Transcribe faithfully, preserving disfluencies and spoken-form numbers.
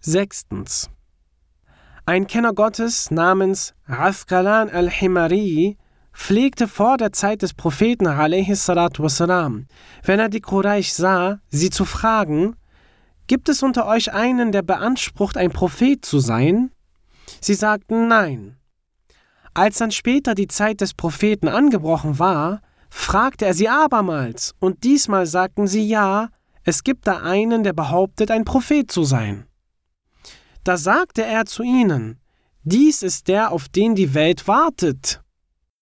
Sechstens. Ein Kenner Gottes namens Asqalan al-Himari pflegte vor der Zeit des Propheten a.s. wenn er die Quraysh sah, sie zu fragen: Gibt es unter euch einen, der beansprucht, ein Prophet zu sein? Sie sagten nein. Als dann später die Zeit des Propheten angebrochen war, fragte er sie abermals, und diesmal sagten sie ja, es gibt da einen, der behauptet, ein Prophet zu sein. Da sagte er zu ihnen: Dies ist der, auf den die Welt wartet.